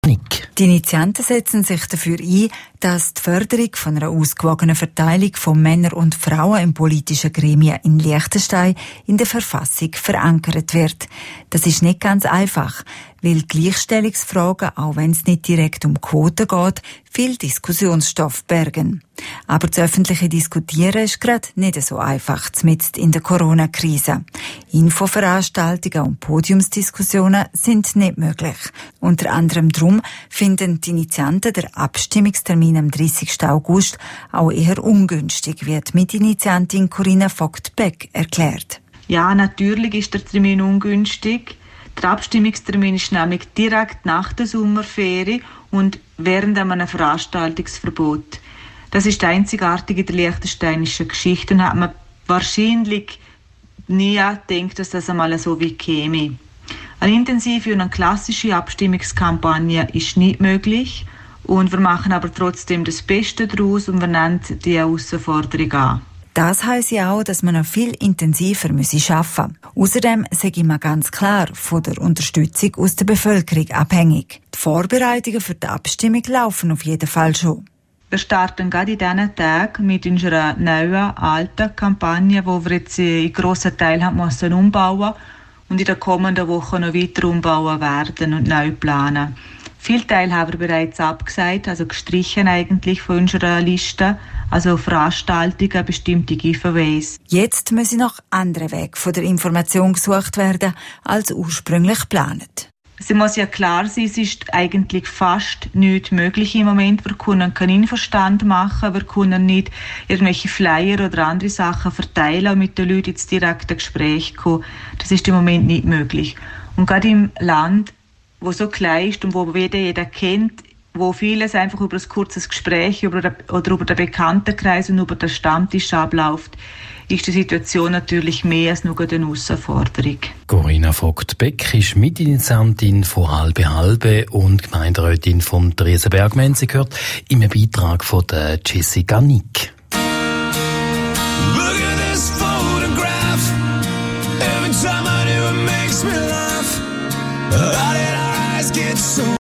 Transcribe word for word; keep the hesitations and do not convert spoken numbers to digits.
Die Initianten setzen sich dafür ein, dass die Förderung von einer ausgewogenen Verteilung von Männern und Frauen in politischen Gremien in Liechtenstein in der Verfassung verankert wird. Das ist nicht ganz einfach, weil Gleichstellungsfragen, auch wenn es nicht direkt um Quoten geht, viel Diskussionsstoff bergen. Aber das öffentliche Diskutieren ist gerade nicht so einfach, mitten in der Corona-Krise. Infoveranstaltungen und Podiumsdiskussionen sind nicht möglich. Unter anderem darum finden die Initianten den Abstimmungstermin am dreißigsten August auch eher ungünstig, wie die Mitinitiantin Corinna Vogt-Beck erklärt. Ja, natürlich ist der Termin ungünstig. Der Abstimmungstermin ist nämlich direkt nach der Sommerferie und während einem Veranstaltungsverbot. Das ist einzigartig in der liechtensteinischen Geschichte und hat man wahrscheinlich nie gedacht, dass das einmal so wie käme. Eine intensive und eine klassische Abstimmungskampagne ist nicht möglich und wir machen aber trotzdem das Beste daraus und wir nehmen die Herausforderung an. Das heisst ja auch, dass man noch viel intensiver arbeiten müsse. Außerdem sage ich mal ganz klar von der Unterstützung aus der Bevölkerung abhängig. Die Vorbereitungen für die Abstimmung laufen auf jeden Fall schon. Wir starten gerade in diesen Tagen mit unserer neuen, alten Kampagne, wo wir jetzt in grossen Teil haben müssen umbauen und in den kommenden Wochen noch weiter umbauen werden und neu planen. Viele Teile haben wir bereits abgesagt, also gestrichen eigentlich von unserer Liste, also Veranstaltungen, bestimmte Giveaways. Jetzt müssen noch andere Wege von der Information gesucht werden, als ursprünglich geplant. Es muss ja klar sein, es ist eigentlich fast nichts möglich im Moment. Wir können keinen Infostand machen, wir können nicht irgendwelche Flyer oder andere Sachen verteilen und mit den Leuten ins direkte Gespräch kommen. Das ist im Moment nicht möglich. Und gerade im Land, wo so klein ist und wo jeder jeder kennt, wo vieles einfach über ein kurzes Gespräch über den, oder über den Bekanntenkreis und über den Stammtisch abläuft, ist die Situation natürlich mehr als nur eine Herausforderung. Corinna Vogt-Beck ist Mitinitiantin von Halbe Halbe und Gemeinderätin von Riesenberg. Wir haben sie gehört im Beitrag von der Jessica Nick. Look at this photograph. Every time I do it makes me laugh. How did our eyes get so